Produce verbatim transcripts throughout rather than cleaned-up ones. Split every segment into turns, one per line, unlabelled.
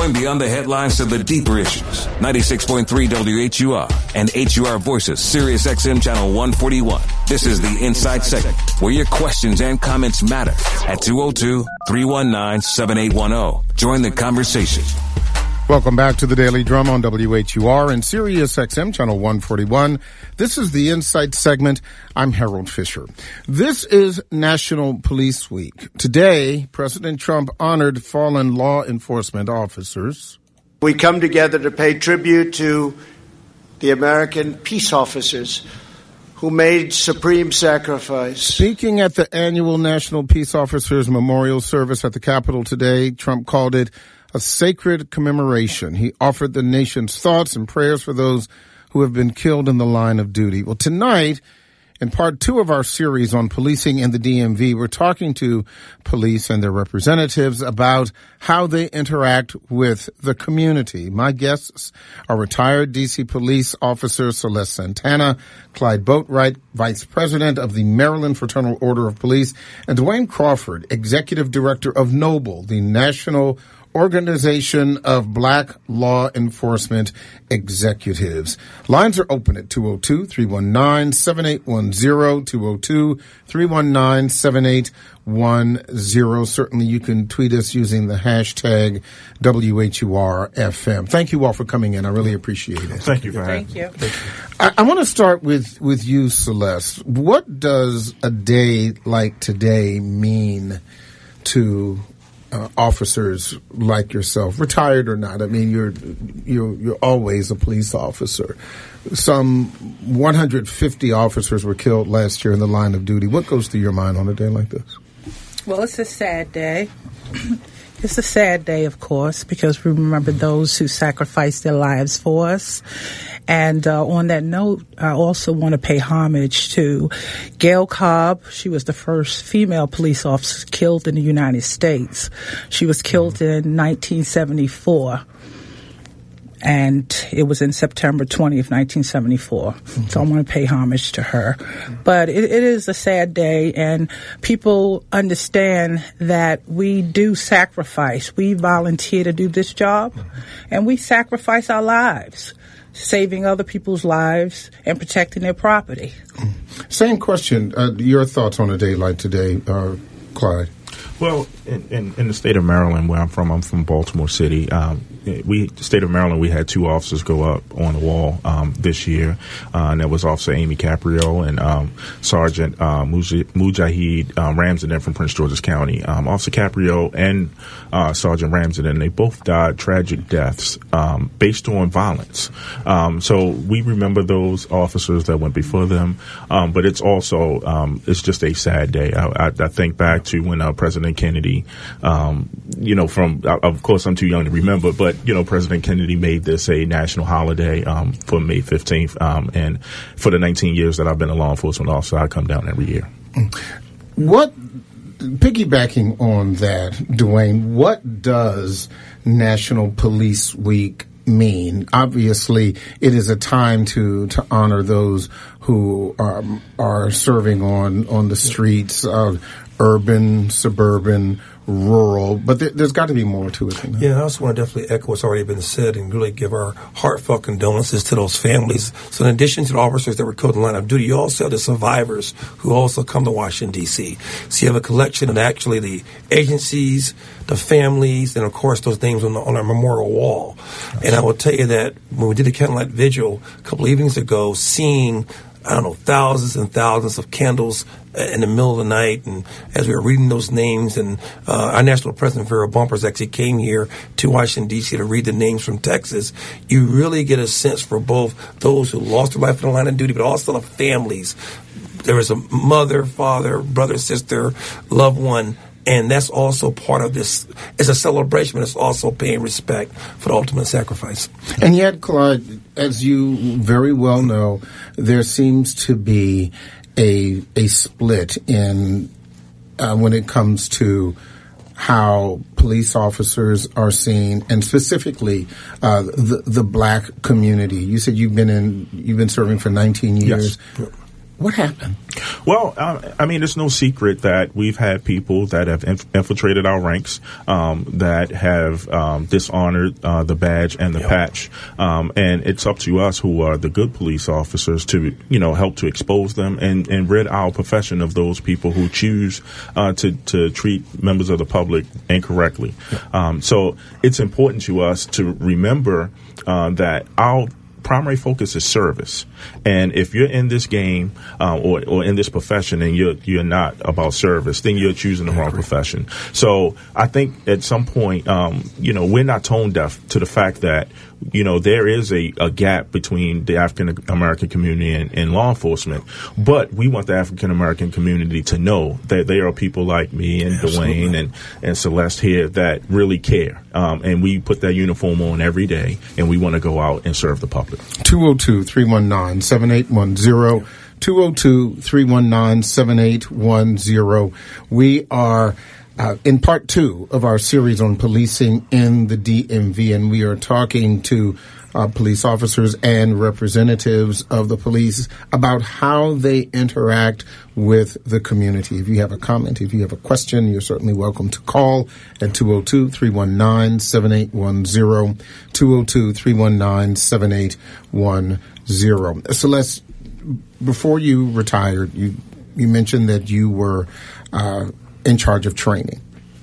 Going beyond the headlines to the deeper issues. ninety-six point three W H U R and H U R Voices, Sirius X M Channel one forty-one. This is the Inside Segment, where your questions and comments matter. At two oh two, three one nine, seven eight one oh. Join the conversation.
Welcome back to the Daily Drum on W H U R and Sirius X M Channel one forty-one. This is the Insight Segment. I'm Harold Fisher. This is National Police Week. Today, President Trump honored fallen law enforcement officers.
We come together to pay tribute to the American peace officers who made supreme sacrifice.
Speaking at the annual National Peace Officers Memorial Service at the Capitol today, Trump called it a sacred commemoration. He offered the nation's thoughts and prayers for those who have been killed in the line of duty. Well, tonight, in part two of our series on policing in the D M V, we're talking to police and their representatives about how they interact with the community. My guests are retired D C police officer Celeste Santana, Clyde Boatwright, Vice President of the Maryland Fraternal Order of Police, and Dwayne Crawford, Executive Director of NOBLE, the National Organization of Black Law Enforcement Executives. Lines are open at two oh two, three one nine, seven eight one oh, two oh two, three one nine, seven eight one oh. Certainly you can tweet us using the hashtag W H U R F M. Thank you all for coming in. I really appreciate it.
Thank you for having
me. Thank
you.
I, I want to start with, with you, Celeste. What does a day like today mean to Uh, officers like yourself, retired or not? I mean, you're you're you're always a police officer. Some one hundred fifty officers were killed last year in the line of duty. What goes through your mind on a day like this?
Well, it's a sad day. It's a sad day, of course, because we remember those who sacrificed their lives for us. And uh, on that note, I also want to pay homage to Gail Cobb. She was the first female police officer killed in the United States. She was killed in nineteen seventy-four. And it was in September twentieth, nineteen seventy-four. Mm-hmm. So I want to pay homage to her. But it, it is a sad day, and people understand that we do sacrifice. We volunteer to do this job, and we sacrifice our lives, saving other people's lives and protecting their property.
Same question. Uh, your thoughts on a day like today, uh, Clyde?
Well, in, in, in the state of Maryland, where I'm from, I'm from Baltimore City. Um, we, the state of Maryland, we had two officers go up on the wall um, this year, uh, and that was Officer Amy Caprio and um, Sergeant uh, Mujahid um, Ramsden from Prince George's County. Um, Officer Caprio and uh, Sergeant Ramsden, they both died tragic deaths um, based on violence. Um, so we remember those officers that went before them, um, but it's also um, it's just a sad day. I, I, I think back to when uh, President Kennedy, um, you know, from of course I'm too young to remember, but you know, President Kennedy made this a national holiday um, for May fifteenth, um, and for the nineteen years that I've been a law enforcement officer, I come down every year.
What, piggybacking on that, Dwayne, what does National Police Week mean? Obviously, it is a time to, to honor those who are, are serving on, on the streets of urban, suburban, rural, but there, there's got to be more to it than that.
Yeah, I also want to definitely echo what's already been said and really give our heartfelt condolences to those families. So in addition to the officers that were killed in the line of duty, you also have the survivors who also come to Washington, D C. So you have a collection of actually the agencies, the families, and of course those names on, the, on our memorial wall. And I will tell you that when we did the candlelight vigil a couple of evenings ago, seeing I don't know, thousands and thousands of candles in the middle of the night. And as we were reading those names, and uh, our national president, Vera Bumpers, actually came here to Washington, D C to read the names from Texas, you really get a sense for both those who lost their life in the line of duty, but also the families. There was a mother, father, brother, sister, loved one. And that's also part of this. It's a celebration, but it's also paying respect for the ultimate sacrifice.
And yet, Clyde, as you very well know, there seems to be a a split in uh, when it comes to how police officers are seen, and specifically uh, the the black community. You said you've been in you've been serving for nineteen years.
Yes.
What happened?
Well, uh, I mean, it's no secret that we've had people that have inf- infiltrated our ranks, um, that have um, dishonored uh, the badge and the yep. patch, um, and it's up to us, who are the good police officers, to you know help to expose them and, and rid our profession of those people who choose uh, to to treat members of the public incorrectly. Yep. Um, so it's important to us to remember uh, that our primary focus is service, and if you're in this game uh, or, or in this profession and you're you're not about service, then you're choosing the wrong profession. So I think at some point, um, you know, we're not tone deaf to the fact that you know there is a, a gap between the African American community and, and law enforcement, but we want the African American community to know that there are people like me and Absolutely. Dwayne and, and Celeste here that really care, um, and we put that uniform on every day, and we want to go out and serve the public.
two oh two, three one nine, seven eight one zero two oh two, three one nine, seven eight one zero. We are uh, in part two of our series on policing in the D M V, and we are talking to uh, police officers and representatives of the police about how they interact with the community. If you have a comment, if you have a question, you're certainly welcome to call at two oh two, three one nine, seven eight one zero, two oh two, three one nine, seven eight one zero. Celeste, before you retired, you you mentioned that you were uh, in charge of training.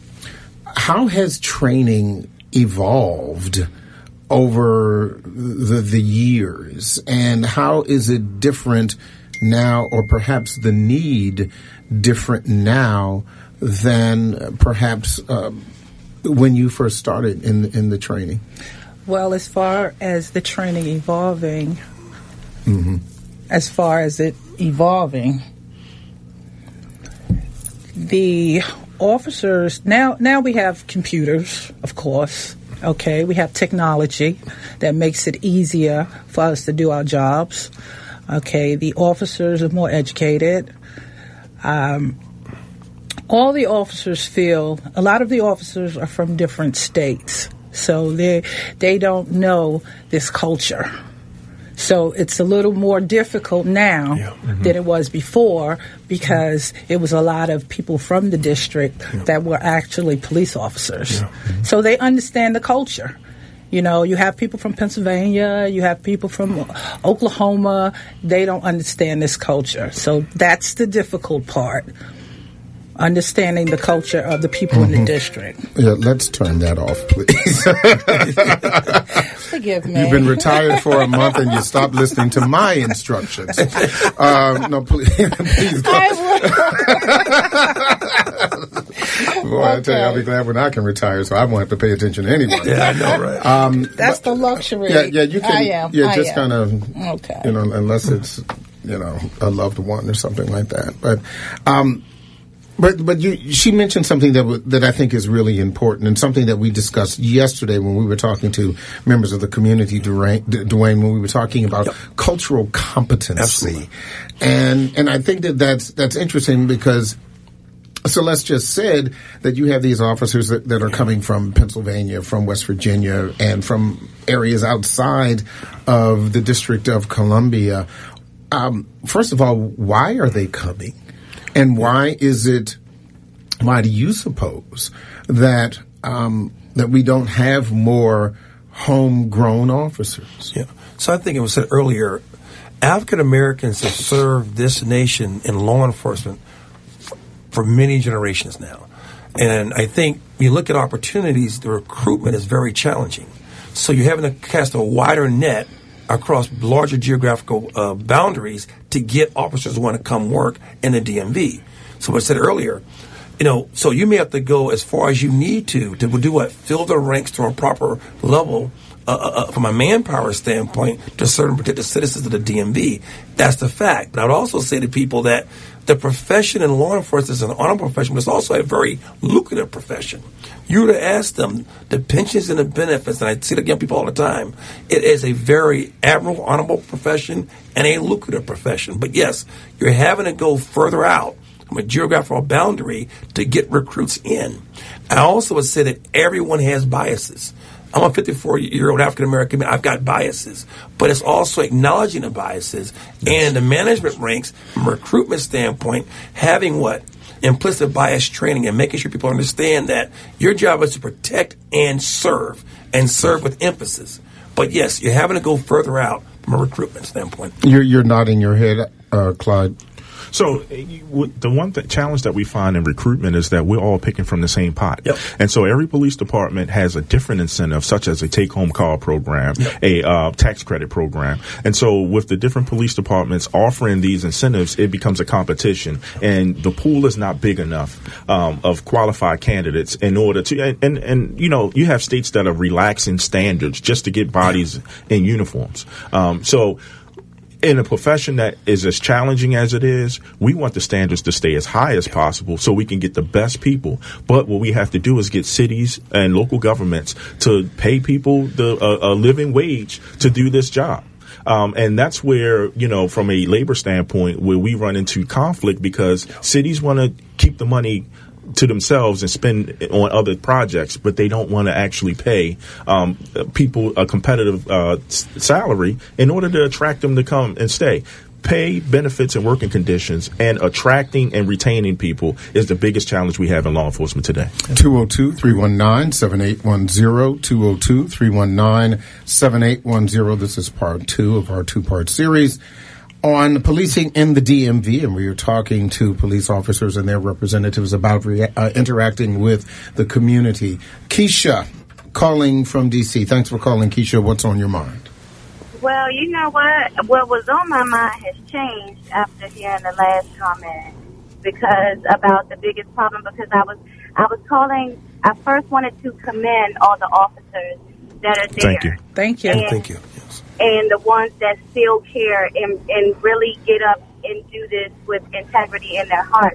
How has training evolved over the, the years, and how is it different now, or perhaps the need different now than perhaps uh, when you first started in in the training?
Well, as far as the training evolving, mm-hmm. as far as it evolving, the officers, now now we have computers, of course. Okay, we have technology that makes it easier for us to do our jobs. Okay, the officers are more educated. Um, all the officers feel, a lot of the officers are from different states, so they they don't know this culture. So it's a little more difficult now yeah. mm-hmm. than it was before, because it was a lot of people from the district yeah. that were actually police officers. Yeah. Mm-hmm. So they understand the culture. You know, you have people from Pennsylvania, you have people from Oklahoma. They don't understand this culture. So that's the difficult part, understanding the culture of the people mm-hmm. in the district.
Yeah, let's turn that off, please.
Forgive me.
You've been retired for a month and you stopped listening to my instructions. Um, no, please, please don't. Boy, okay. I tell you, I'll be glad when I can retire, so I won't have to pay attention to anyone.
Yeah, I know, right?
Um,
That's but, the luxury.
Yeah, yeah, you can.
I am.
Yeah,
I
just kind of.
Okay.
You know, unless it's, you know, a loved one or something like that. But, um, But but you, she mentioned something that w- that I think is really important, and something that we discussed yesterday when we were talking to members of the community, Dwayne, Dwayne when we were talking about yep. cultural competency.
Absolutely.
And and I think that that's that's interesting, because Celeste just said that you have these officers that, that are coming from Pennsylvania, from West Virginia, and from areas outside of the District of Columbia. Um, first of all, why are they coming? And why is it, why do you suppose that um, that we don't have more homegrown officers?
Yeah. So I think it was said earlier, African Americans have served this nation in law enforcement for, for many generations now. And I think when you look at opportunities, the recruitment is very challenging. So you're having to cast a wider net across larger geographical uh, boundaries to get officers who want to come work in the D M V. So what I said earlier, you know, so you may have to go as far as you need to to do what? Fill the ranks to a proper level uh, uh, from a manpower standpoint to serve and protect the citizens of the D M V. That's the fact. But I would also say to people that the profession in law enforcement is an honorable profession, but it's also a very lucrative profession. You were to ask them the pensions and the benefits, and I see it young people all the time. It is a very admirable, honorable profession and a lucrative profession. But yes, you're having to go further out from a geographical boundary to get recruits in. I also would say that everyone has biases. I'm a fifty-four-year-old African-American man. I've got biases. But it's also acknowledging the biases and the management ranks from a recruitment standpoint, having what? Implicit bias training and making sure people understand that your job is to protect and serve, and serve with emphasis. But yes, you're having to go further out from a recruitment standpoint.
You're, you're nodding your head, uh, Clyde.
So the one th- challenge that we find in recruitment is that we're all picking from the same pot.
Yep.
And so every police department has a different incentive, such as a take-home car program,
yep.
a uh, tax credit program. And so with the different police departments offering these incentives, it becomes a competition. And the pool is not big enough um, of qualified candidates in order to, and, and, and, you know, you have states that are relaxing standards just to get bodies in uniforms. Um, so in a profession that is as challenging as it is, we want the standards to stay as high as possible so we can get the best people. But what we have to do is get cities and local governments to pay people the uh, a living wage to do this job. Um, and that's where, you know, from a labor standpoint, where we run into conflict because cities want to keep the money to themselves and spend on other projects, but they don't want to actually pay um, people a competitive uh, s- salary in order to attract them to come and stay. Pay, benefits, and working conditions, and attracting and retaining people is the biggest challenge we have in law enforcement today.
two oh two, three one nine, seven eight one zero, two oh two, three one nine, seven eight one zero. This is part two of our two-part series on policing in the D M V, and we are talking to police officers and their representatives about rea- uh, interacting with the community. Keisha, calling from D C. Thanks for calling, Keisha. What's on your mind?
Well, you know what? What was on my mind has changed after hearing the last comment, because about the biggest problem. Because I was, I was calling. I first wanted to commend all the officers that are there.
Thank you.
Thank you.
And,
Thank you. Yes.
And the ones that still care and, and really get up and do this with integrity in their hearts.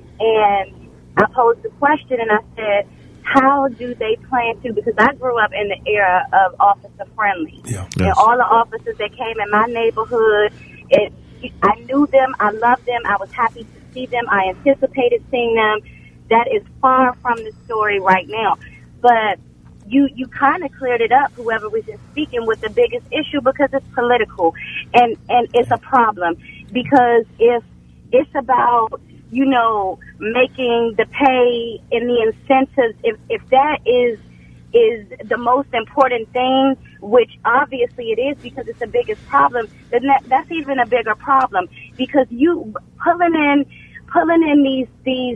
And I posed the question and I said, how do they plan to, because I grew up in the era of officer friendly.
Yeah.
And
Yes.
all the officers that came in my neighborhood, it, I knew them, I loved them, I was happy to see them, I anticipated seeing them. That is far from the story right now. But you, you kind of cleared it up, whoever was just speaking, with the biggest issue, because it's political. And, and it's a problem. Because if it's about, you know, making the pay and the incentives, if, if that is is the most important thing, which obviously it is because it's the biggest problem, then that, that's even a bigger problem. Because you pulling in pulling in these these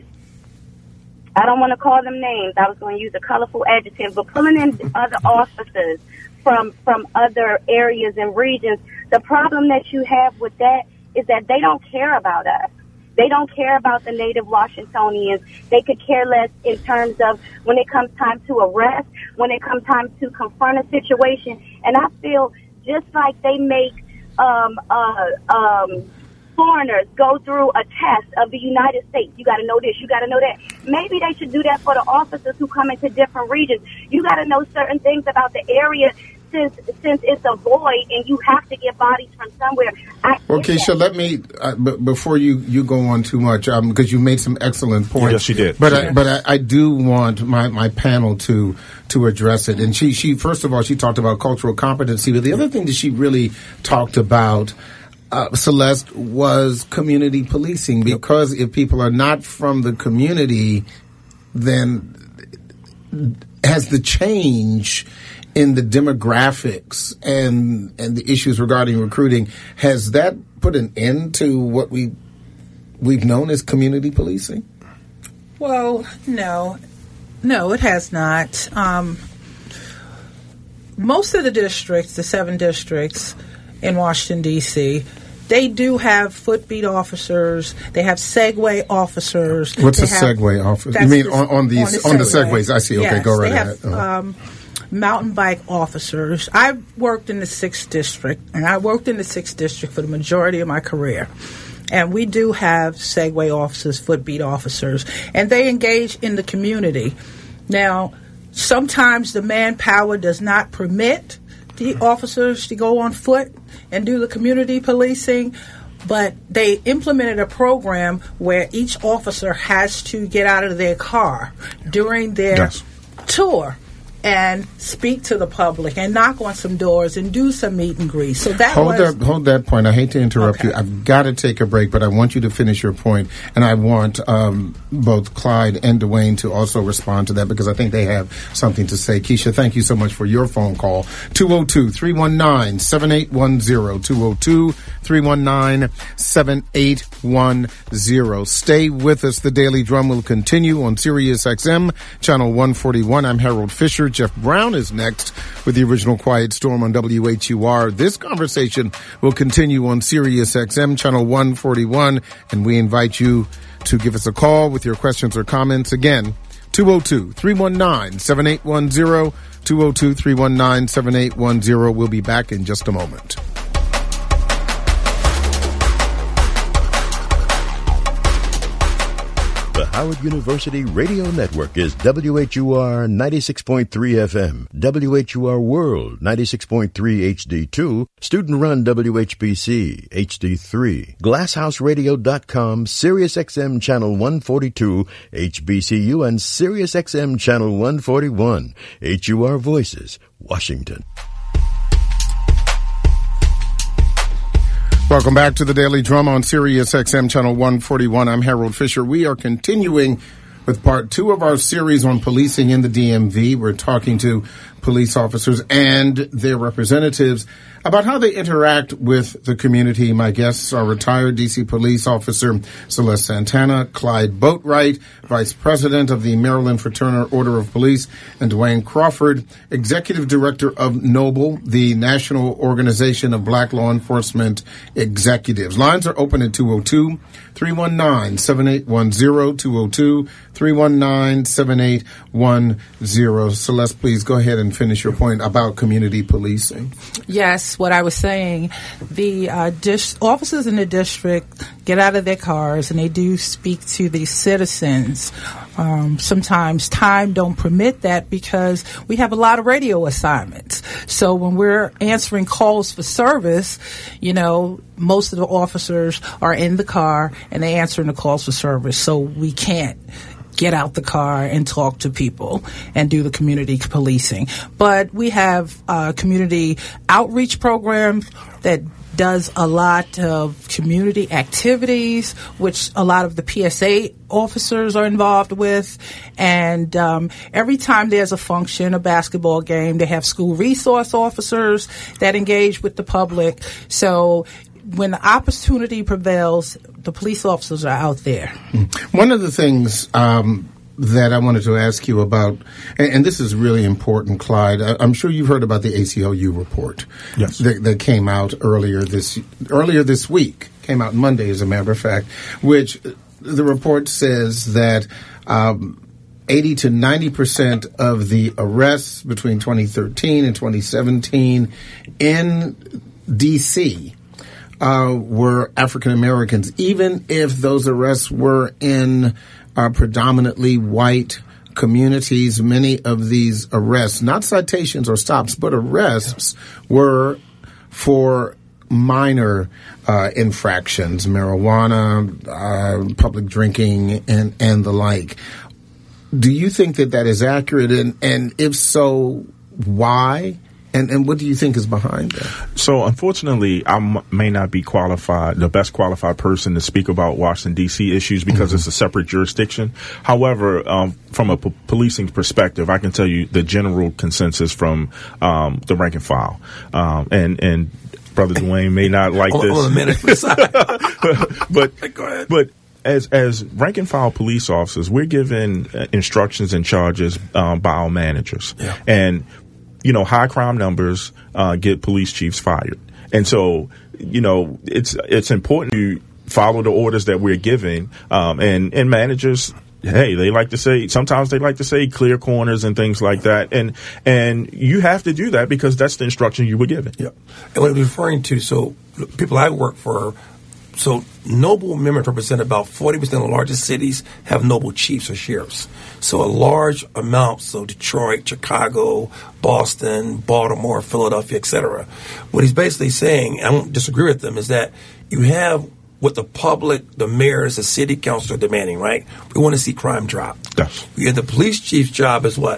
I don't want to call them names, I was going to use a colorful adjective, but pulling in other officers from from other areas and regions, the problem that you have with that is that they don't care about us. They don't care about the native Washingtonians. They could care less in terms of when it comes time to arrest, when it comes time to confront a situation. And I feel just like they make um, uh, um, foreigners go through a test of the United States. You got to know this, you got to know that. Maybe they should do that for the officers who come into different regions. You got to know certain things about the area. Since, since it's a void and you have to get bodies from somewhere. I
Well, Keisha, let me, uh, b- before you, you go on too much, um, because you made some excellent points.
Yes, she did.
But,
She
I,
did.
but I, I do want my, my panel to, to address it. And she, she, first of all, she talked about cultural competency, but the other thing that she really talked about, uh, Celeste, was community policing, because if people are not from the community, then has the change in the demographics and and the issues regarding recruiting, has that put an end to what we we've known as community policing?
Well, no, no, it has not. Um, most of the districts, the seven districts in Washington D C, they do have footbeat officers. They have Segway officers.
What's
they
a
have,
Segway officer? You
that's
mean
the-
on, on these on the
Segway.
Segways? I see. Okay,
Yes,
go right
they
ahead.
have,
Uh-huh.
um, mountain bike officers. I worked in the sixth district, and I worked in the sixth district for the majority of my career. And we do have Segway officers, footbeat officers, and they engage in the community. Now, sometimes the manpower does not permit the officers to go on foot and do the community policing, but they implemented a program where each officer has to get out of their car during their
Yes.
tour and speak to the public and knock on some doors and do some meet and greet. So that
hold
was...
that hold that point. I hate to interrupt
Okay.
you. I've got to take a break, but I want you to finish your point, and I want um, both Clyde and Dwayne to also respond to that because I think they have something to say. Keisha, thank you so much for your phone call. two oh two, three one nine, seven eight one zero. two oh two, three one nine, seven eight one zero. Stay with us. The Daily Drum will continue on Sirius X M, channel one forty-one. I'm Harold Fisher. Jeff Brown is next with the original Quiet Storm on W H U R. This conversation will continue on Sirius X M, channel one forty-one, and we invite you to give us a call with your questions or comments. Again, two oh two, three one nine, seven eight one zero, two oh two, three one nine, seven eight one zero. We'll be back in just a moment.
The Howard University Radio Network is W H U R ninety-six point three F M, W H U R World ninety-six point three H D two, student-run W H B C H D three, glasshouse radio dot com, Sirius X M Channel one forty-two, H B C U, and Sirius X M Channel one forty-one, H U R Voices, Washington.
Welcome back to the Daily Drum on Sirius X M Channel one forty-one. I'm Harold Fisher. We are continuing with part two of our series on policing in the D M V. We're talking to police officers and their representatives about how they interact with the community. My guests are retired D C police officer Celeste Santana, Clyde Boatwright, Vice President of the Maryland Fraternal Order of Police, and Dwayne Crawford, Executive Director of NOBLE, the National Organization of Black Law Enforcement Executives. Lines are open at two oh two, three one nine, seven eight one zero, two oh two, three one nine, seven eight one zero. Celeste, please go ahead and finish your point about community policing.
Yes, what I was saying, the uh, dis- officers in the district get out of their cars and they do speak to the citizens. Um, sometimes time don't permit that because we have a lot of radio assignments. So when we're answering calls for service, you know, most of the officers are in the car and they answering the calls for service. So we can't get out the car and talk to people and do the community policing. But we have uh, community outreach programs that does a lot of community activities, which a lot of the P S A officers are involved with. And um, every time there's a function, a basketball game, they have school resource officers that engage with the public. So when the opportunity prevails, the police officers are out there.
One of the things um, that I wanted to ask you about, and, and this is really important, Clyde, I, I'm sure you've heard about the A C L U report.
Yes.
That, that came out earlier this earlier this week, came out Monday, as a matter of fact, which the report says that um, eighty to ninety percent of the arrests between twenty thirteen and twenty seventeen in D C Uh, were African Americans, even if those arrests were in uh, predominantly white communities. Many of these arrests, not citations or stops, but arrests, were for minor uh, infractions, marijuana, uh, public drinking, and, and the like. Do you think that that is accurate? And, and if so, why? And, and what do you think is behind that?
So, unfortunately, I m- may not be qualified, the best qualified person to speak about Washington, D C issues because mm-hmm. it's a separate jurisdiction. However, um, from a p- policing perspective, I can tell you the general consensus from um, the rank and file. Um, and, and Brother Dwayne may not like
hold,
this.
Hold on a minute for the side.
but,
Go ahead.
But As as rank and file police officers, we're given uh, instructions and charges um, by our managers.
Yeah.
And you know, high crime numbers uh, get police chiefs fired. And so, you know, it's it's important to follow the orders that we're giving. Um, and, and managers, hey, they like to say, sometimes they like to say clear corners and things like that. And and you have to do that because that's the instruction you were given.
Yeah. And what I'm referring to, so people I work for, so noble members represent about forty percent of the largest cities have noble chiefs or sheriffs. So a large amount, so Detroit, Chicago, Boston, Baltimore, Philadelphia, et cetera. What he's basically saying, I don't disagree with them, is that you have what the public, the mayors, the city council are demanding, right? We want to see crime drop.
Yes.
Yeah, the police chief's job is what?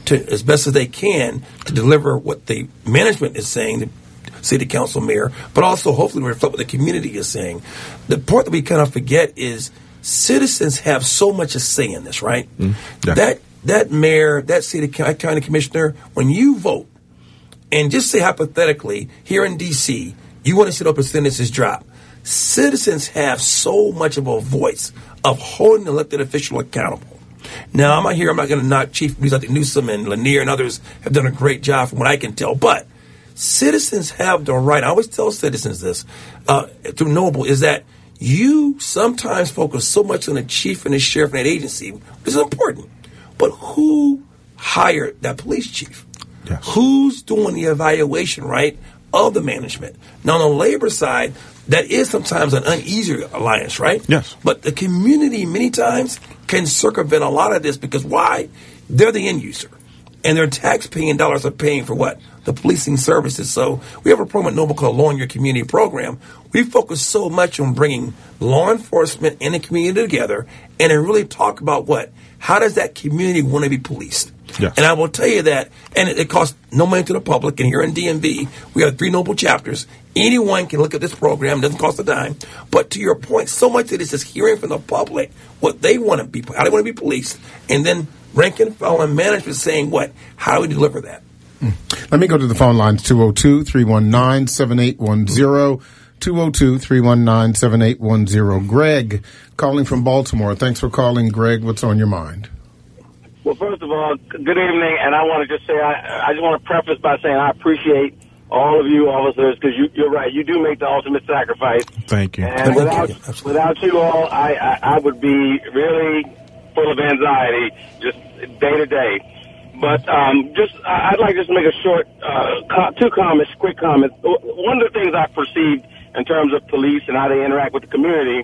to, as best as they can, to deliver what the management is saying, the city council, mayor, but also hopefully reflect what the community is saying. The part that we kind of forget is citizens have so much to say in this, right? Mm, yeah. That that mayor, that city county commissioner, when you vote, and just say hypothetically, here in D C, you want to sit up and sentences drop. Citizens have so much of a voice of holding the elected official accountable. Now, I'm not here, I'm not going to knock Chief Newsom and Lanier and others have done a great job from what I can tell, but citizens have the right. I always tell citizens this uh, through Noble is that you sometimes focus so much on the chief and the sheriff and that agency, which is important. But who hired that police chief? Yes. Who's doing the evaluation, right, of the management? Now, on the labor side, that is sometimes an uneasy alliance, right? Yes. But the community many times can circumvent a lot of this because why? They're the end user. And their tax-paying dollars are paying for what? The policing services. So we have a program at Noble called Law in Your Community program. We focus so much on bringing law enforcement and the community together and then really talk about what? How does that community want to be policed? Yes. And I will tell you that, and it, it costs no money to the public. And here in D M V, we have three Noble chapters. Anyone can look at this program. It doesn't cost a dime. But to your point, so much of this is hearing from the public what they want to be, how they want to be policed, and then rank and file and management saying what? How do we deliver that?
Mm. Let me go to the phone lines, two oh two, three one nine, seven eight one zero, two oh two, three one nine, seven eight one zero. Greg, calling from Baltimore. Thanks for calling, Greg. What's on your mind?
Well, first of all, good evening, and I want to just say, I, I just want to preface by saying I appreciate all of you officers, because you, you're right, you do make the ultimate sacrifice.
Thank you.
And
Thank
without,
you.
without you all, I, I, I would be really full of anxiety just day to day. But um, just, I'd like just to make a short, uh, co- two comments, quick comments. One of the things I perceived in terms of police and how they interact with the community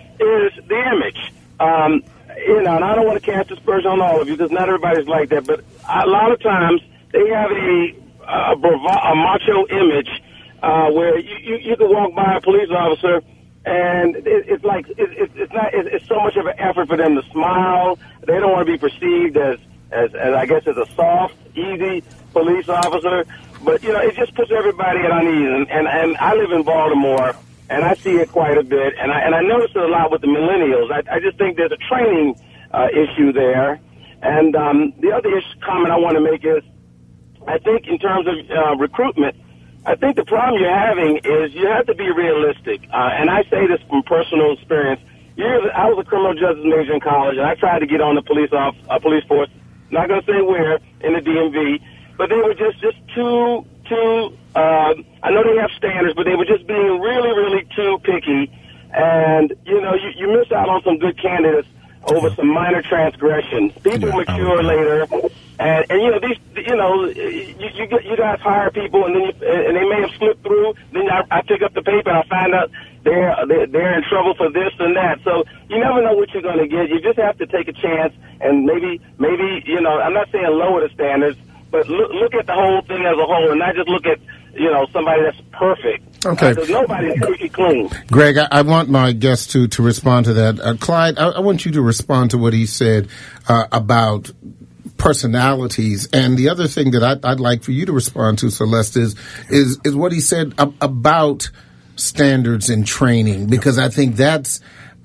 is the image. Um, you know, and I don't want to cast aspersion on all of you because not everybody's like that, but a lot of times they have a, a, brava- a macho image uh, where you, you, you can walk by a police officer and it, it's like it, it, it's not. It, it's so much of an effort for them to smile. They don't want to be perceived as, as, as I guess, as a soft, easy police officer. But you know, it just puts everybody at unease. And, and and I live in Baltimore, and I see it quite a bit. And I and I notice it a lot with the millennials. I, I just think there's a training uh, issue there. And um, the other issue, comment I want to make is, I think in terms of uh, recruitment, I think the problem you're having is you have to be realistic. Uh, and I say this from personal experience. Years, I was a criminal justice major in college, and I tried to get on the police off, uh, police force. Not going to say where in the D M V, but they were just just too too. Uh, I know they have standards, but they were just being really really too picky. And you know, you, you miss out on some good candidates over some minor transgressions. People yeah, mature later. And, and you know these, you know, you you, get, you guys hire people, and then you, and they may have slipped through. Then I, I pick up the paper and I find out they're, they're they're in trouble for this and that. So you never know what you're going to get. You just have to take a chance, and maybe maybe you know, I'm not saying lower the standards, but look look at the whole thing as a whole, and not just look at you know somebody that's perfect.
Okay.
Because uh, nobody's pretty clean.
Greg, I, I want my guest to to respond to that. Uh, Clyde, I, I want you to respond to what he said uh, about personalities. And the other thing that I'd, I'd like for you to respond to, Celeste, is is, is what he said ab- about standards and training, because I think that's,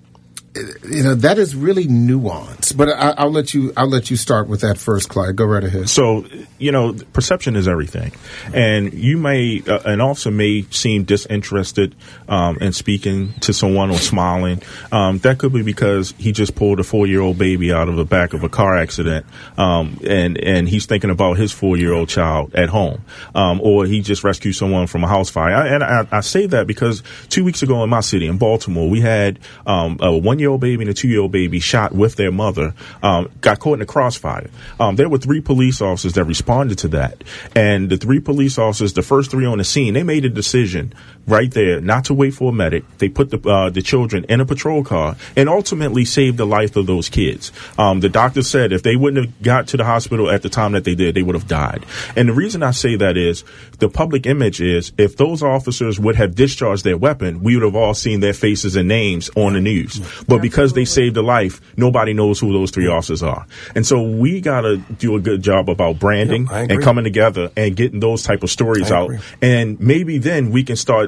you know, that is really nuanced. But I, I'll let you I'll let you start with that first, Clyde. Go right ahead.
So, you know, perception is everything, and you may uh, an officer may seem disinterested um, in speaking to someone or smiling. Um, that could be because he just pulled a four-year-old baby out of the back of a car accident, um, and and he's thinking about his four-year-old child at home, um, or he just rescued someone from a house fire. I, and I, I say that because two weeks ago in my city, in Baltimore, we had um, a one-year-old baby and a two-year-old baby shot with their mother, um, got caught in the crossfire. Um, there were three police officers that responded to that. And the three police officers, the first three on the scene, they made a decision right there not to wait for a medic. They put the, uh, the children in a patrol car and ultimately saved the life of those kids. Um, the doctor said if they wouldn't have got to the hospital at the time that they did, they would have died. And the reason I say that is the public image is if those officers would have discharged their weapon, we would have all seen their faces and names on the news. But because they saved a life, nobody knows who who those three officers are. And so we got to do a good job about branding
yeah,
and coming together and getting those type of stories
I
out.
agree.
And maybe then we can start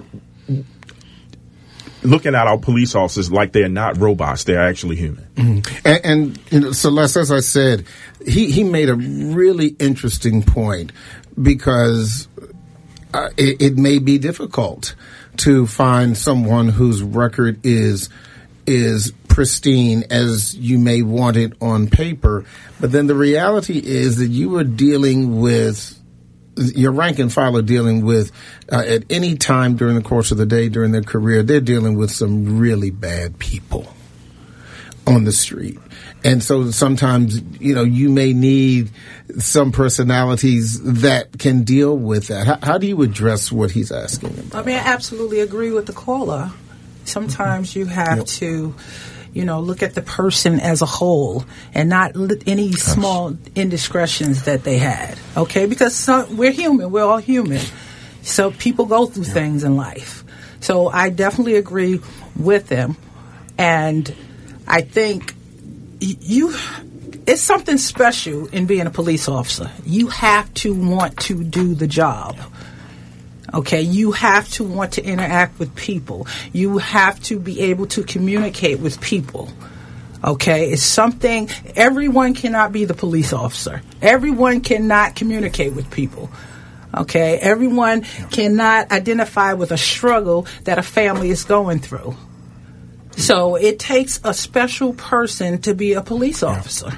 looking at our police officers like they're not robots. They're actually human.
Mm-hmm. And, and you know, Celeste, as I said, he, he made a really interesting point because uh, it, it may be difficult to find someone whose record is is pristine as you may want it on paper. But then the reality is that you are dealing with, your rank and file are dealing with, uh, at any time during the course of the day, during their career, they're dealing with some really bad people on the street. And so sometimes, you know, you may need some personalities that can deal with that. How, how do you address what he's asking about?
I mean, I absolutely agree with the caller. Sometimes you have yep. to, you know, look at the person as a whole and not li- any small indiscretions that they had, okay? Because some, we're human. We're all human. So people go through yep. things in life. So I definitely agree with them. And I think you, it's something special in being a police officer. You have to want to do the job. Okay, you have to want to interact with people. You have to be able to communicate with people. Okay, it's something, everyone cannot be the police officer. Everyone cannot communicate with people. Okay, everyone cannot identify with a struggle that a family is going through. So it takes a special person to be a police officer.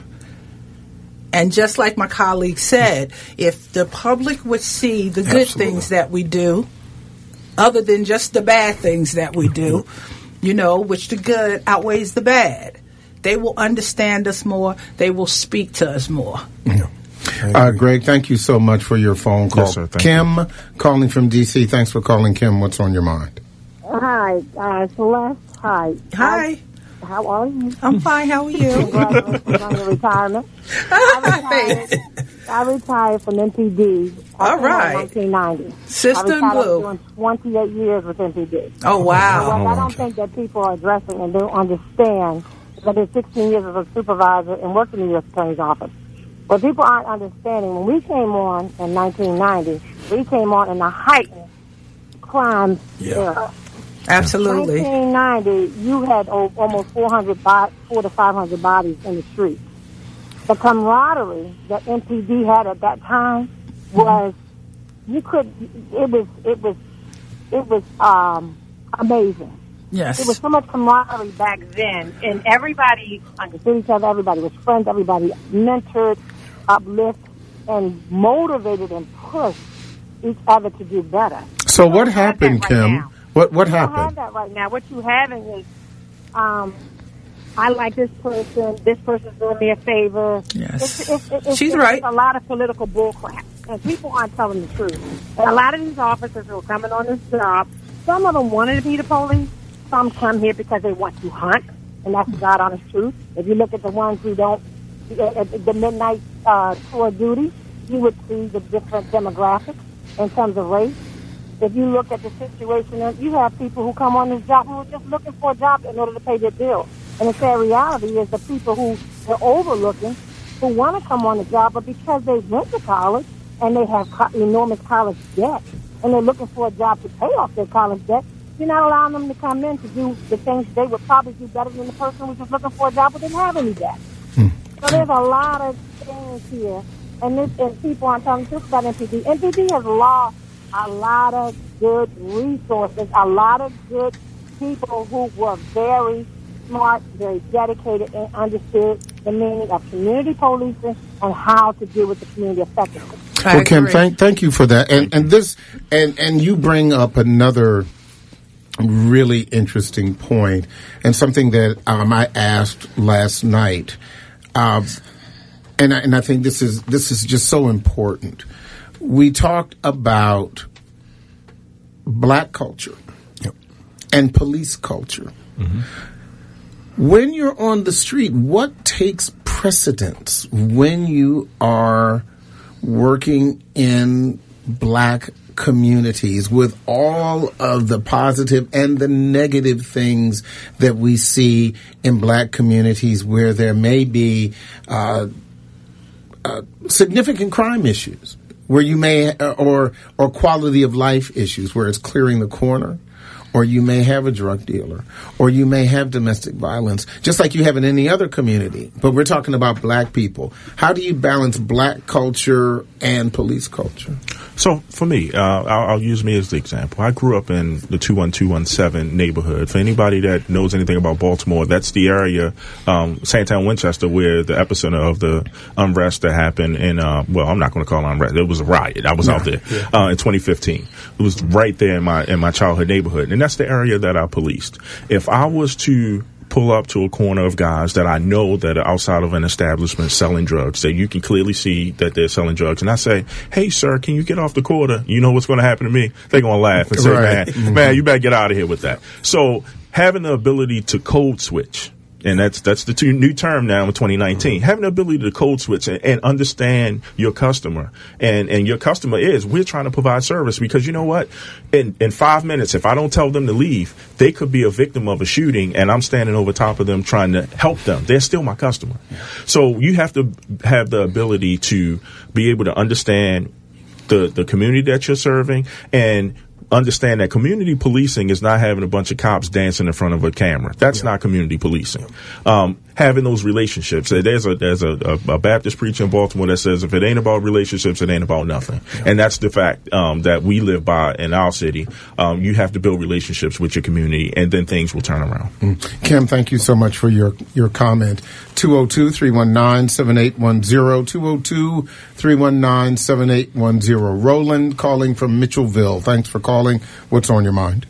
And just like my colleague said, if the public would see the good Absolutely. Things that we do, other than just the bad things that we do, you know, which the good outweighs the bad, they will understand us more. They will speak to us more.
Yeah. Uh, Greg, thank you so much for your phone call.
Yes, sir,
Kim,
you.
calling from D C. Thanks for calling, Kim. What's on your mind?
Hi, uh, Celeste. Hi.
Hi.
How are you?
I'm fine. How are you?
Congratulations on your retirement. I retired, I retired from M P D.
All right.
In nineteen ninety.
Sister
I retired
Blue.
doing twenty-eight years with M P D.
Oh, wow.
Well, I don't think that people are addressing and don't understand that I did sixteen years as a supervisor and worked in the U S Attorney's Office. What people aren't understanding, when we came on in nineteen ninety, we came on in the heightened crime
yeah.
era.
Absolutely.
nineteen ninety, you had oh, almost four hundred, bo- four to five hundred bodies in the street. The camaraderie that M P D had at that time was, you could, it was, it was, it was um, amazing.
Yes.
There was so much camaraderie back then, and everybody understood each other. Everybody was friends. Everybody mentored, uplift, and motivated and pushed each other to do better.
So what happened,
right
Kim?
Now.
What what
you don't
happened?
have that right now. What you having is, um, I like this person. This person's doing me a favor.
Yes,
it's, it's, it's,
she's
it's,
right.
It's a lot of political bullcrap, and people aren't telling the truth. And a lot of these officers who are coming on this job, some of them wanted to be the police. Some come here because they want to hunt, and that's the God honest truth. If you look at the ones who don't, at the midnight uh, tour duty, you would see the different demographics in terms of race. If you look at the situation, you have people who come on this job who are just looking for a job in order to pay their bills. And the sad reality is the people who they're overlooking, who want to come on the job, but because they went to college and they have co- enormous college debt, and they're looking for a job to pay off their college debt, you're not allowing them to come in to do the things they would probably do better than the person who was just looking for a job but didn't have any debt. Hmm. So there's a lot of things here, and, this, and people aren't talking just about M P D. M P D has lost a lot of good resources, a lot of good people who were very smart, very dedicated, and understood the meaning of community policing and how to deal with the community effectively.
Well, Kim, thank thank you for that. And and this and and you bring up another really interesting point, and something that um, I asked last night, um, and I, and I think this is this is just so important. We talked about black culture yep. and police culture. Mm-hmm. When you're on the street, what takes precedence when you are working in black communities with all of the positive and the negative things that we see in black communities where there may be uh, uh, significant crime issues, where you may, uh, or or quality of life issues, where it's clearing the corner, or you may have a drug dealer, or you may have domestic violence, just like you have in any other community. But we're talking about black people. How do you balance black culture and police culture?
So for me, uh, I'll, I'll use me as the example. I grew up in the two one two one seven neighborhood. For anybody that knows anything about Baltimore, that's the area, um, Sandtown, Winchester, where the epicenter of the unrest that happened in, uh, well, I'm not going to call it unrest. It was a riot. I was yeah, out there yeah. uh, in twenty fifteen. It was right there in my in my childhood neighborhood. And that's the area that I policed. If I was to pull up to a corner of guys that I know that are outside of an establishment selling drugs, that you can clearly see that they're selling drugs, and I say, hey, sir, can you get off the corner? You know what's going to happen to me? They're going to laugh and say, right. man, mm-hmm. man, you better get out of here with that. So having the ability to code switch, and that's that's the two, new term now in twenty nineteen. Mm-hmm. Having the ability to code switch and, and understand your customer, and and your customer is we're trying to provide service, because you know what, in in five minutes, if I don't tell them to leave, they could be a victim of a shooting, and I'm standing over top of them trying to help them. They're still my customer. Yeah. So you have to have the ability to be able to understand the the community that you're serving, and understand that community policing is not having a bunch of cops dancing in front of a camera. That's yeah. not community policing. Um, having those relationships. There's a there's a, a, a Baptist preacher in Baltimore that says if it ain't about relationships, it ain't about nothing. Yeah. And that's the fact um, that we live by in our city. Um, you have to build relationships with your community, and then things will turn around.
Mm. Kim, thank you so much for your, your comment. two oh two, three one nine, seven eight one zero, two oh two, three one nine, seven eight one zero. Roland calling from Mitchellville. Thanks for calling. What's on your mind?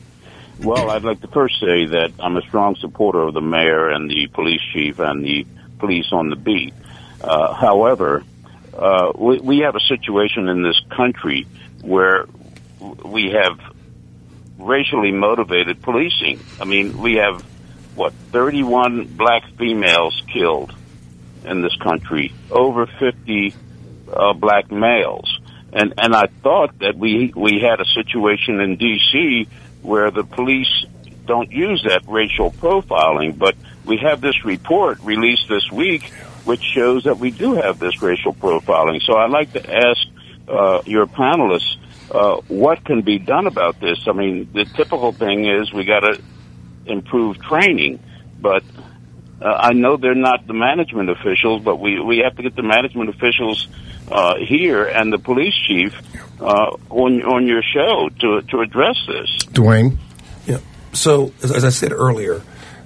Well, I'd like to first say that I'm a strong supporter of the mayor and the police chief and the police on the beat. Uh, however, uh, we, we have a situation in this country where we have racially motivated policing. I mean, we have, what, thirty-one black females killed in this country, over fifty uh, black males. And and I thought that we we had a situation in D C where the police don't use that racial profiling, but we have this report released this week which shows that we do have this racial profiling. So I'd like to ask uh, your panelists uh, what can be done about this. I mean, the typical thing is we got to improve training, but uh, I know they're not the management officials, but we, we have to get the management officials uh, here and the police chief uh, on on your show to to address this.
Dwayne?
Yeah. So, as, as I said earlier,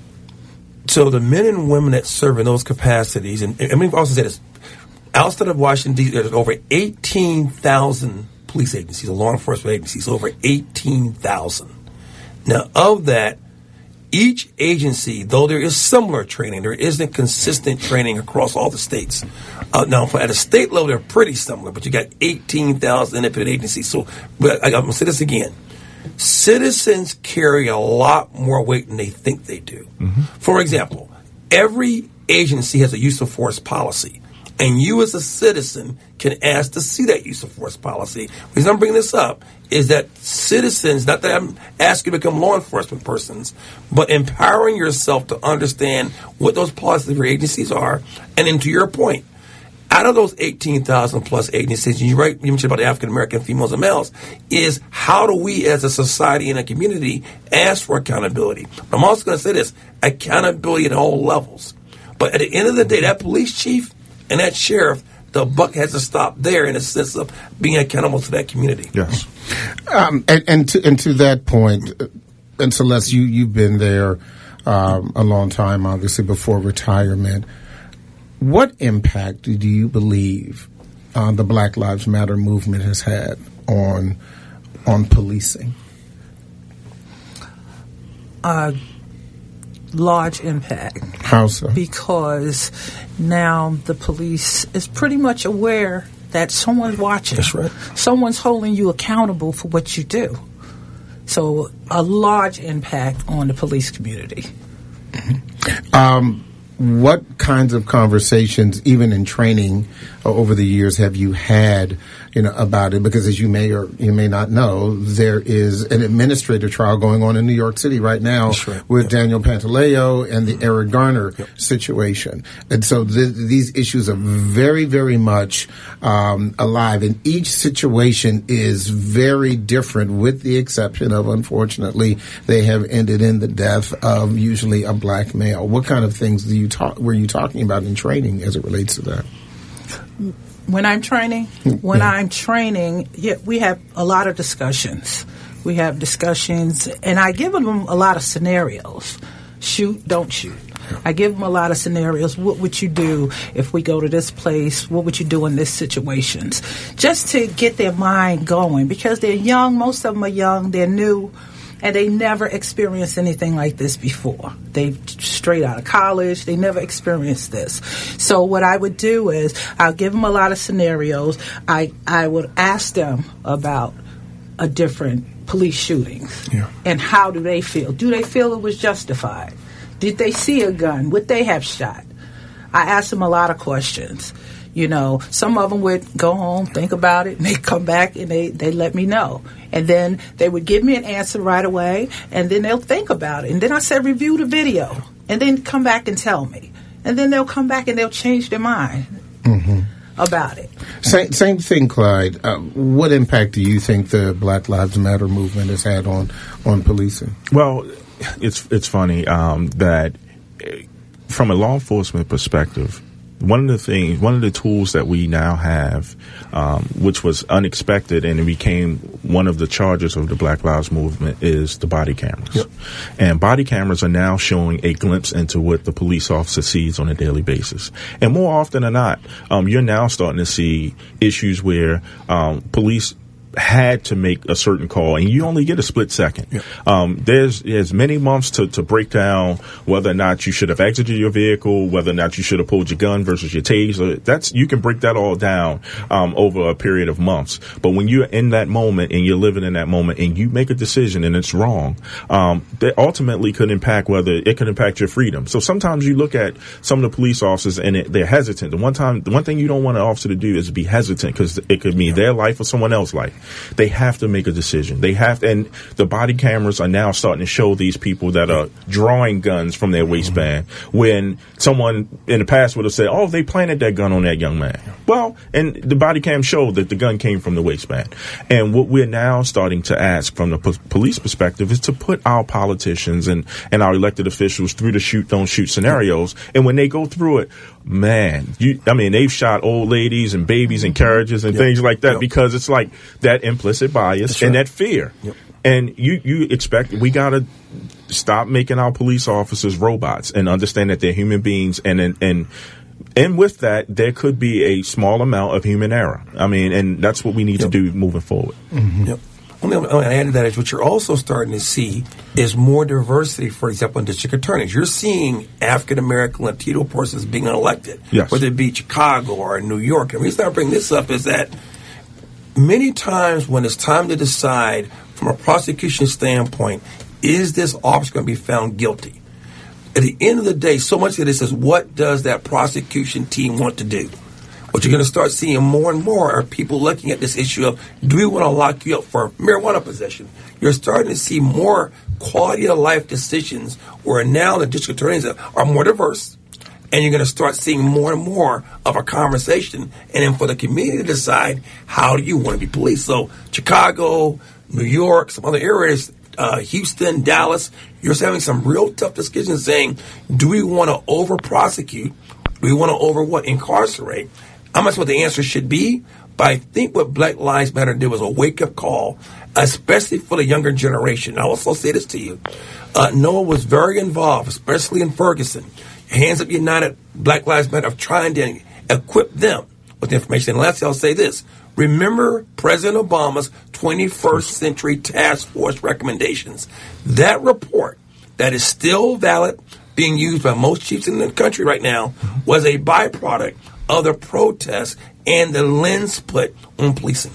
so the men and women that serve in those capacities, and, and I mean, also said this, outside of Washington, D C, there's over eighteen thousand police agencies, law enforcement agencies, over eighteen thousand. Now, of that, each agency, though there is similar training, there isn't consistent training across all the states. Uh, now, at a state level, they're pretty similar, but you got eighteen thousand independent agencies. So, but I, I'm going to say this again. Citizens carry a lot more weight than they think they do. Mm-hmm. For example, every agency has a use of force policy, and you as a citizen can ask to see that use of force policy. The reason I'm bringing this up is that citizens, not that I'm asking you to become law enforcement persons, but empowering yourself to understand what those policies of your agencies are. And then to your point, out of those eighteen thousand plus agencies, and you right, you mentioned about the African American females and males, is how do we as a society and a community ask for accountability? But I'm also going to say this, accountability at all levels. But at the end of the day, that police chief and that sheriff, the buck has to stop there in a sense of being accountable to that community.
Yes. Um, and, and, to, and to that point, and Celeste, you, you've been there um, a long time, obviously, before retirement. What impact do you believe uh, the Black Lives Matter movement has had on on policing?
Uh, large impact.
How so?
Because now the police is pretty much aware that someone's watching.
That's right.
Someone's holding you accountable for what you do. So a large impact on the police community.
Mm-hmm. Um, what kinds of conversations, even in training uh, over the years, have you had, you know, about it? Because as you may or you may not know, there is an administrative trial going on in New York City right now right. with yep. Daniel Pantaleo and the Eric Garner yep. situation. And so th- these issues are very, very much um, alive. And each situation is very different, with the exception of, unfortunately, they have ended in the death of usually a black male. What kind of things do you talk, were you talking about in training as it relates to that?
When I'm training, when yeah. I'm training, yeah, we have a lot of discussions. We have discussions, and I give them a lot of scenarios. Shoot, don't shoot. I give them a lot of scenarios. What would you do if we go to this place? What would you do in this situations? Just to get their mind going, because they're young. Most of them are young. They're new. And they never experienced anything like this before. They straight out of college. They never experienced this. So what I would do is I'll give them a lot of scenarios. I, I would ask them about a different police shootings. Yeah. And how do they feel? Do they feel it was justified? Did they see a gun? Would they have shot? I asked them a lot of questions. You know, some of them would go home, think about it, and they come back and they, they let me know. And then they would give me an answer right away, and then they'll think about it. And then I said, review the video, and then come back and tell me. And then they'll come back and they'll change their mind mm-hmm. about it.
Same, same thing, Clyde. Uh, what impact do you think the Black Lives Matter movement has had on, on policing?
Well, it's, it's funny um, that from a law enforcement perspective, one of the things, one of the tools that we now have, um, which was unexpected and it became one of the charges of the Black Lives Movement, is the body cameras. Yep. And body cameras are now showing a glimpse into what the police officer sees on a daily basis. And more often than not, um, you're now starting to see issues where um, police had to make a certain call, and you only get a split second. Yeah. Um, there's there's many months to, to break down whether or not you should have exited your vehicle, whether or not you should have pulled your gun versus your taser. That's you can break that all down um, over a period of months. But when you're in that moment and you're living in that moment and you make a decision and it's wrong, um, that ultimately could impact whether it could impact your freedom. So sometimes you look at some of the police officers and it, they're hesitant. The one time, the one thing you don't want an officer to do is be hesitant, because it could mean their life or someone else's life. They have to make a decision. They have to, and the body cameras are now starting to show these people that are drawing guns from their waistband when someone in the past would have said, oh, they planted that gun on that young man. Well, and the body cam showed that the gun came from the waistband. And what we're now starting to ask from the po- police perspective is to put our politicians and, and our elected officials through the shoot, don't shoot scenarios. And when they go through it, man, you, I mean, they've shot old ladies and babies in carriages and yep. things like that yep. because it's like that implicit bias That's and right. that fear. Yep. And you, you expect, we got to stop making our police officers robots and understand that they're human beings. And, and, and, and with that, there could be a small amount of human error. I mean, and that's what we need yep. to do moving forward.
Mm-hmm. Yep. Only I'm going to add to that is what you're also starting to see is more diversity, for example, in district attorneys. You're seeing African-American Latino persons being elected, yes. whether it be Chicago or New York. And the reason I bring this up is that many times when it's time to decide from a prosecution standpoint, is this officer going to be found guilty? At the end of the day, so much of this is what does that prosecution team want to do? What you're going to start seeing more and more are people looking at this issue of, do we want to lock you up for marijuana possession? You're starting to see more quality of life decisions where now the district attorneys are more diverse. And you're going to start seeing more and more of a conversation. And then for the community to decide, how do you want to be policed? So Chicago, New York, some other areas, uh, Houston, Dallas, you're having some real tough discussions saying, do we want to over-prosecute? Do we want to over what? Incarcerate? I'm not sure what the answer should be, but I think what Black Lives Matter did was a wake-up call, especially for the younger generation. I'll also say this to you. Uh, Noah was very involved, especially in Ferguson. Hands Up United, Black Lives Matter, of trying to equip them with information. And lastly, I'll say this. Remember President Obama's twenty-first century task force recommendations. That report that is still valid, being used by most chiefs in the country right now, was a byproduct of the protests and the lens put on policing.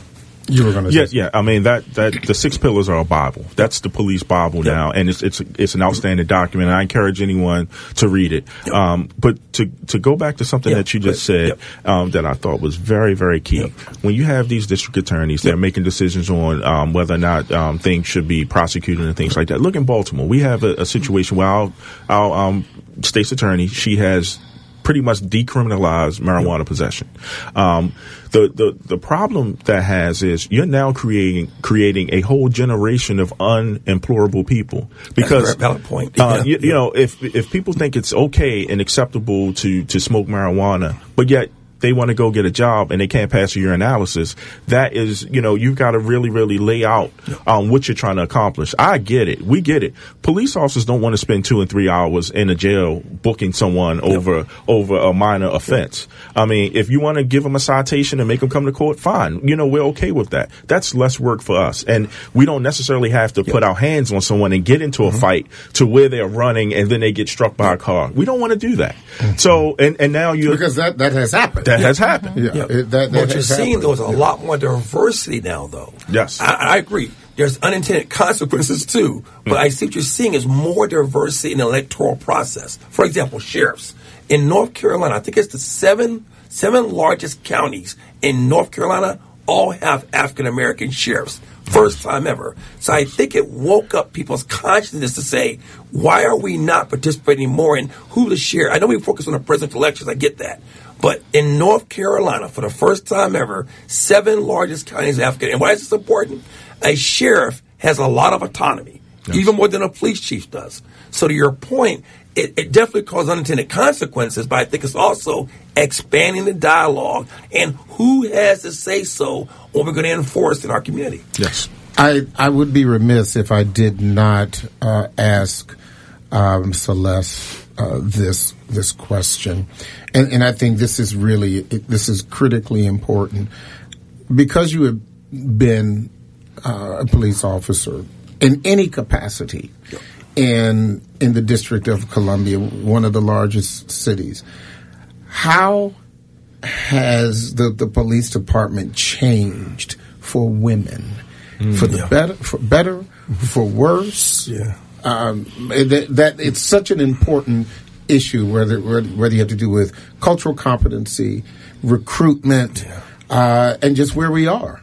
You were going to
yeah, yeah. I mean that, that the six pillars are a Bible. That's the police Bible
yep.
now, and it's it's it's an outstanding document. And I encourage anyone to read it. Yep. Um, but to to go back to something yep. that you just said yep. um, that I thought was very very key. Yep. When you have these district attorneys, they're yep. making decisions on um, whether or not um, things should be prosecuted and things like that. Look in Baltimore, we have a, a situation where our, our um, state's attorney, she has pretty much decriminalized marijuana yep. possession. Um, the, the, the problem that has is you're now creating creating a whole generation of unemployable people. Because,
That's a valid point.
Uh,
yeah.
you, you know, if if people think it's okay and acceptable to, to smoke marijuana, but yet they want to go get a job and they can't pass your analysis, that is, you know, you've got to really, really lay out um, what you're trying to accomplish. I get it. We get it. Police officers don't want to spend two and three hours in a jail booking someone over yep. over a minor offense. Yep. I mean, if you want to give them a citation and make them come to court, fine. You know, we're okay with that. That's less work for us. And we don't necessarily have to yep. put our hands on someone and get into mm-hmm. a fight to where they're running and then they get struck by yep. a car. We don't want to do that. Mm-hmm. So, and, and now you
Because that, that has happened.
That yeah. has happened.
Yeah,
yeah.
It, that, that
what you're seeing,
happened.
though, is a
yeah.
lot more diversity now, though.
Yes.
I, I agree. There's unintended consequences, too. But mm. I see what you're seeing is more diversity in the electoral process. For example, sheriffs. In North Carolina, I think it's the seven seven largest counties in North Carolina all have African-American sheriffs. First time ever. So I think it woke up people's consciousness to say, why are we not participating more in who the sheriff? I know we focus on the presidential elections. I get that. But in North Carolina, for the first time ever, seven largest counties are African. And why is this important? A sheriff has a lot of autonomy, yes. even more than a police chief does. So to your point, it, it definitely causes unintended consequences, but I think it's also expanding the dialogue and who has to say so when we're going to enforce in our community.
Yes.
I, I would be remiss if I did not uh, ask um, Celeste uh, this this question, and, and I think this is really this is critically important because you have been uh, a police officer in any capacity in in the District of Columbia, one of the largest cities. How has the, the police department changed for women? Mm, for the yeah. better, for better, for worse?
Yeah.
Um, that, that it's such an important issue, whether whether you have to do with cultural competency, recruitment, yeah. uh, and just where we are.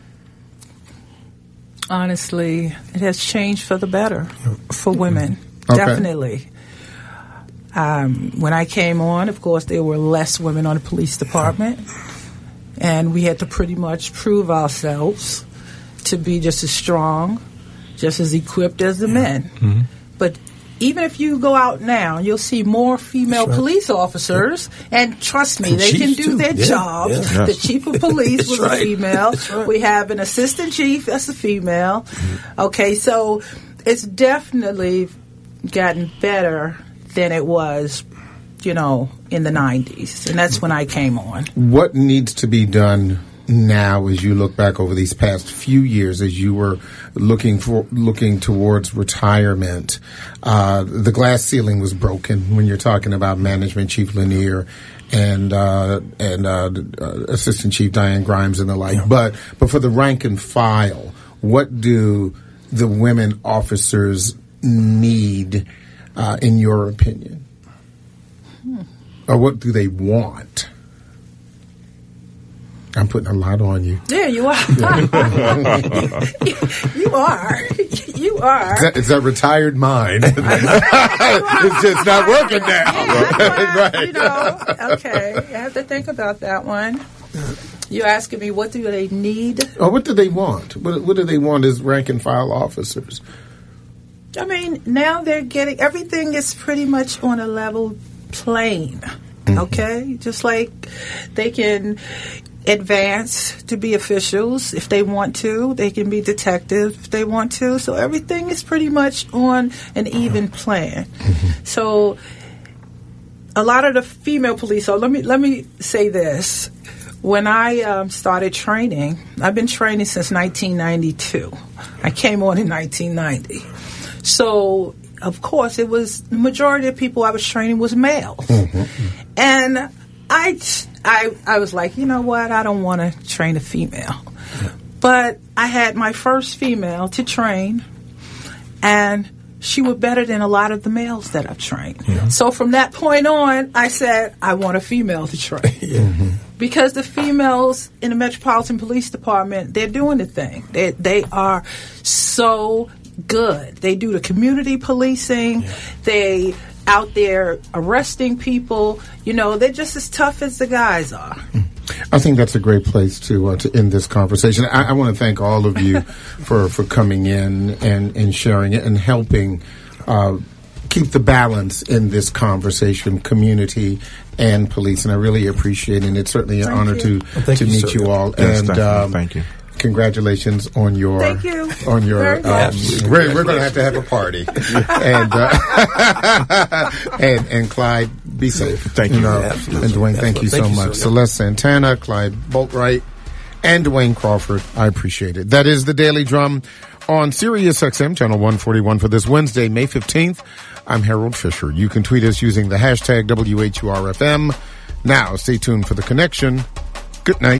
Honestly, it has changed for the better for women.
Okay.
Definitely. Um, when I came on, of course, there were less women on the police department, and we had to pretty much prove ourselves to be just as strong, just as equipped as the men.
Mm-hmm.
But even if you go out now, you'll see more female
right.
police officers, and trust me,
and
they can do
too.
their
yeah.
jobs.
Yeah.
The chief of police was
right.
a female.
Right.
We have an assistant chief that's a female. Mm-hmm. Okay, so it's definitely gotten better than it was, you know, in the nineties. And that's when I came on.
What needs to be done now as you look back over these past few years as you were looking for looking towards retirement? Uh, the glass ceiling was broken when you're talking about management, Chief Lanier and uh, and uh, Assistant Chief Diane Grimes and the like. Yeah. But but for the rank and file, what do the women officers need, uh, in your opinion? Hmm. Or what do they want? I'm putting a lot on you.
Yeah, you are. you are. You are.
Is that, is that retired mind? It's just not working now.
Yeah,
right.
You know, okay. I have to think about that one. You're asking me what do they need?
Or what do they want? What, what do they want as rank and file officers?
I mean, now they're getting, everything is pretty much on a level plane. Mm-hmm. Okay? Just like they can advance to be officials if they want to. They can be detectives if they want to. So everything is pretty much on an even plan. Mm-hmm. So a lot of the female police, so let me let me say this. When I um, started training, I've been training since nineteen ninety-two. I came on in nineteen ninety. So, of course, it was the majority of people I was training was males. Mm-hmm. And I, I, I was like, you know what? I don't want to train a female. But I had my first female to train, and she was better than a lot of the males that I've trained. Yeah. So from that point on, I said, I want a female to train. Yeah. Mm-hmm. Because the females in the Metropolitan Police Department, they're doing the thing. They, they are so good. They do the community policing. Yeah. They out there arresting people. You know, they're just as tough as the guys are.
I think that's a great place to uh, to end this conversation. I, I want to thank all of you for, for coming in and, and sharing it and helping uh, keep the balance in this conversation, community and police. And I really appreciate it. And it's certainly an thank honor you. to
well,
to
you,
meet
sir.
you all.
Yes,
and um,
thank you.
Congratulations on your
Thank you.
on your. Um,
yes.
We're, we're going to have to have a party, and uh, and and Clyde, be safe.
Thank you.
you know,
yeah,
and Dwayne, thank you so
thank you,
much.
sir.
Celeste Santana, Clyde Boatwright, and Dwayne Crawford. I appreciate it. That is the Daily Drum on Sirius X M channel one forty-one for this Wednesday, May fifteenth. I'm Harold Fisher. You can tweet us using the hashtag W H U R F M. Now, stay tuned for The Connection. Good night.